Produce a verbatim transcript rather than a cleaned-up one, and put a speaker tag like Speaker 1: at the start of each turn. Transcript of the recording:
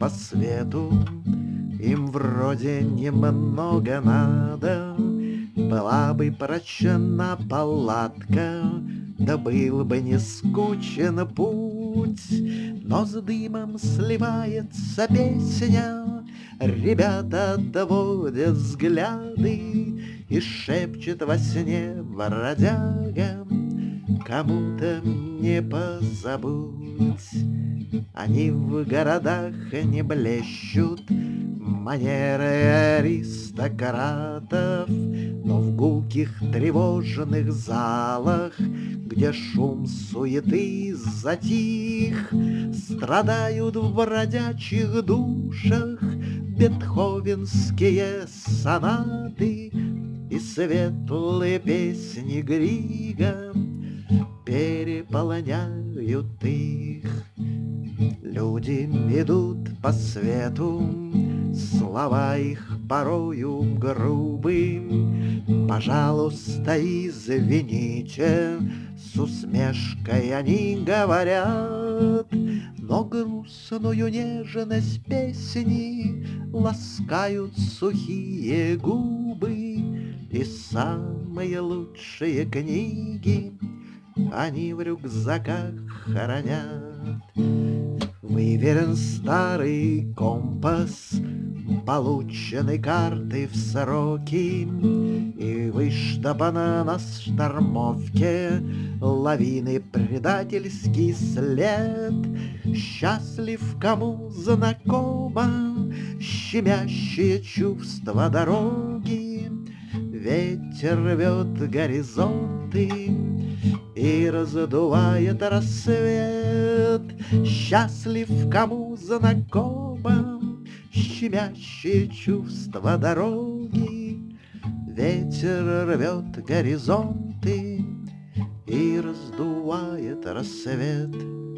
Speaker 1: по свету, им вроде немного надо. Была бы прочна палатка, да был бы не скучен путь. Но с дымом сливается песня, ребята отводят взгляды, и шепчет во сне бродяга: кому-то не позабудь. Они в городах не блещут манеры аристократов, но в гулких тревожных залах, где шум суеты затих, страдают в бродячих душах бетховенские сонаты и светлые песни Грига переполняют их. Люди идут по свету, слова их порою грубы. Пожалуйста, извините, с усмешкой они говорят, но грустную нежность песни ласкают сухие губы, и самые лучшие книги они в рюкзаках хранят. Выверен старый компас, получены карты в сроки, и выштопана на штормовке лавины предательский след. Счастлив, кому знакомо щемящее чувство дороги. Ветер рвет горизонты и раздувает рассвет. Счастлив, кому знакомо щемящее чувство дороги. Ветер рвет горизонты и раздувает рассвет.